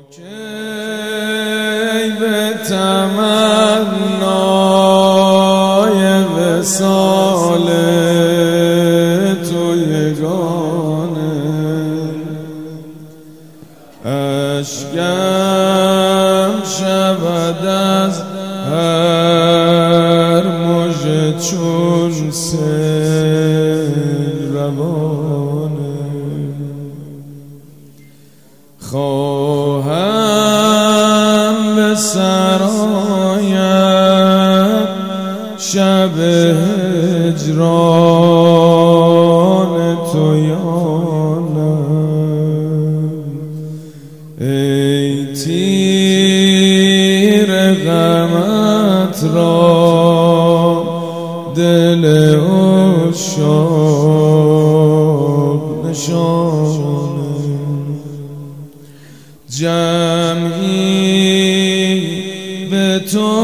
کی به تمنای وصال تو یگانه اشکم شود از هر مژه چون سیل روانه خواهم به سرایت شب هجران تو یانم ای تیر غمت را دل عشاق نشانه جمعی به تو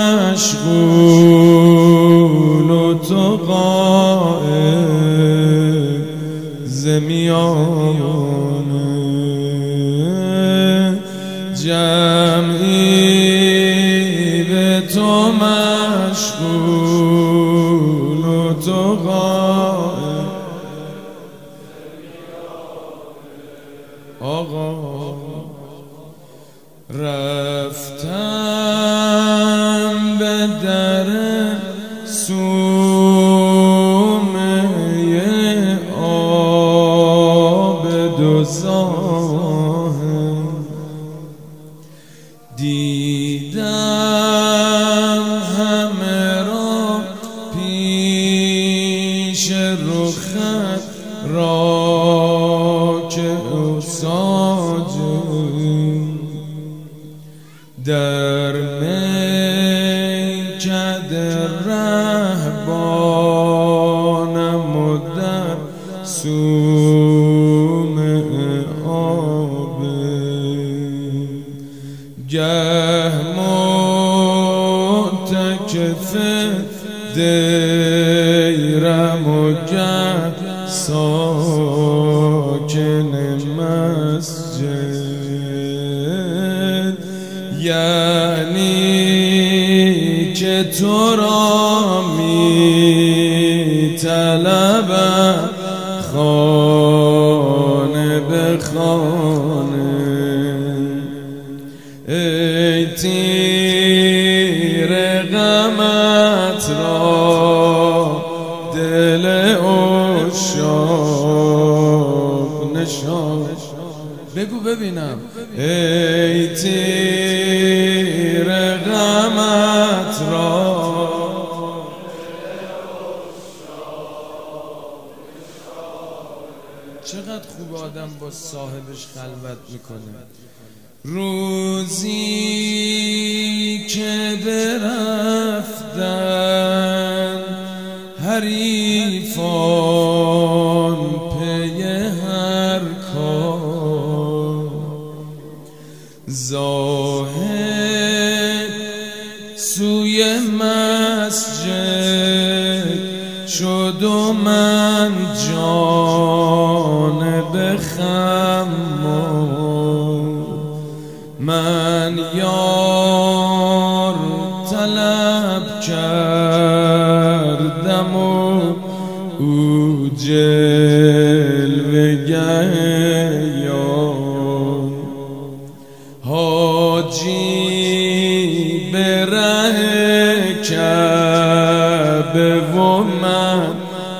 مشغول و تو غائب ز میانه جمعی به تو مشغول و تو غائب آقا رفتم به در صومعه عابد و زاهد دیدم همه را پیش رخت راکع و ساجد در میکده رهبانم و در صومعه عابد گه معتکف دیرم و گه ساکن مسجد یعنی که تو را می طلبم خانه به خانه ای تیر غمت را دل عشاق نشان بگو ببینم ای تیر غمت را چقدر خوب آدم با صاحبش خلوت میکنه روزی که برفتن حریفان پی هر کار زاهد سوی مسجد شد و من جانب خمار من یار طلب کردم و او جلوه‌گر یار حاجی به ره کعبه و من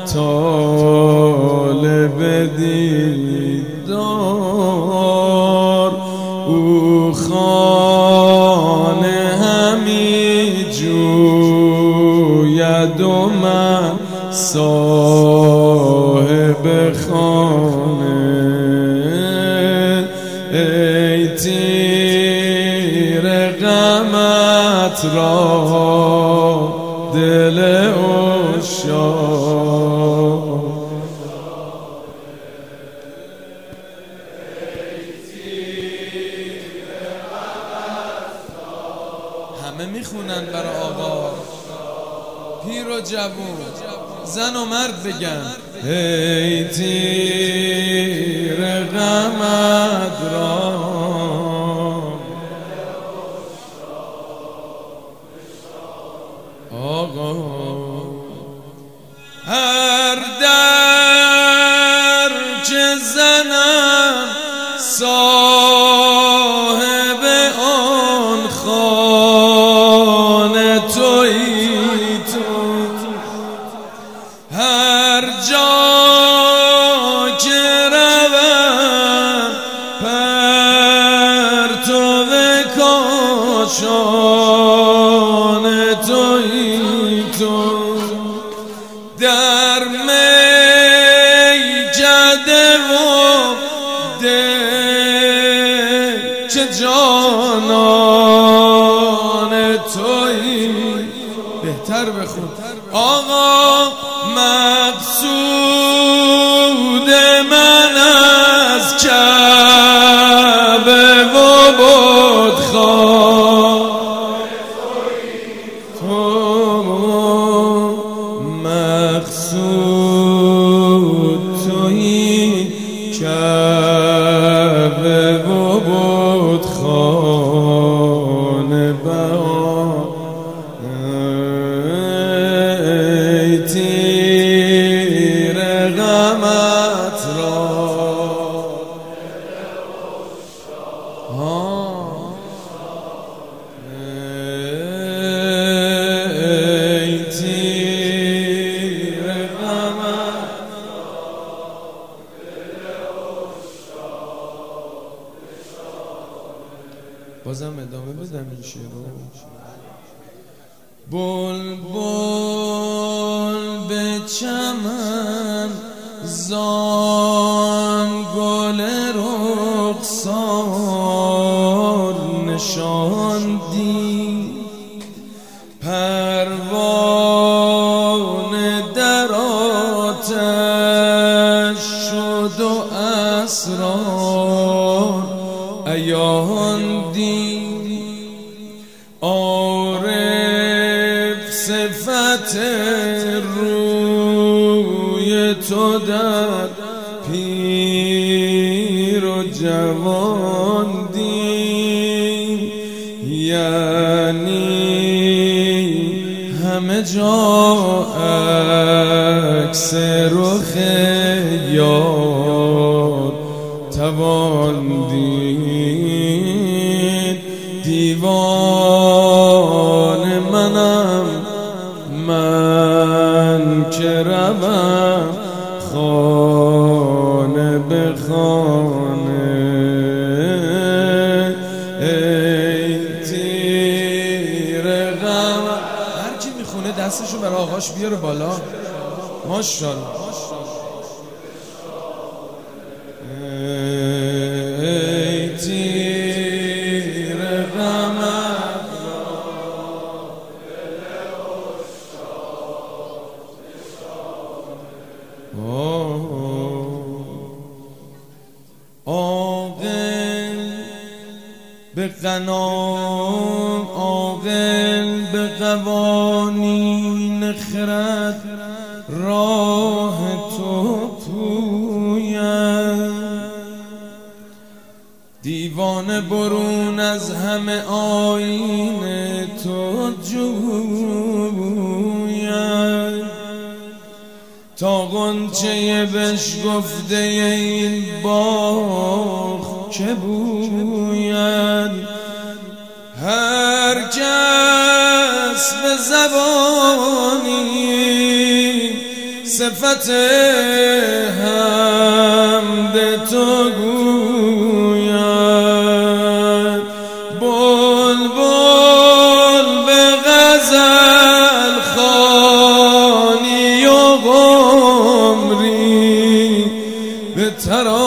طالب دیدار او خانه همی جوید و من صاحب خانه ای تیر غمت را دل عشاق همه میخونن برای آقا پیر و جوون زن و مرد بگن ای تیر غمت را صاحب آن خانه تویی تو، هر جا که روم پرتو کاشانه تویی تو، در میکده و ده چه جانان تویی. بهتر بخون آقا مقصود من از کعبه و بتخانه تو، مقصود تویی کعبه و بتخانه بها، ای تیر غمت را ای تیر غمت بازم ادامه بدم این شعر رو. بلبل به چمن زان گل رخسار نشاندی، پروانه در آتش شد و اسرار عیاندی، عارف صفت روی تو در پیر و جوان دید، یعنی همه جا عکس رخ یار توان دید، دیوان منم من که روم خانه به خانه، ای تیر غم. هر کی میخونه دستشو برای آقاش بیاره بالا. ماشاءالله. ای تیر غم عاقل به غنام، عاقل به قوانین خرد راه تو پوید، دیوانه برون از همه آیین تو جوید، تا غنچه بشکفته این باغ که بوید، هر کس به زبانی صفت حمد تو گوید، بلبل به غزل خوانی و قمری به ترانه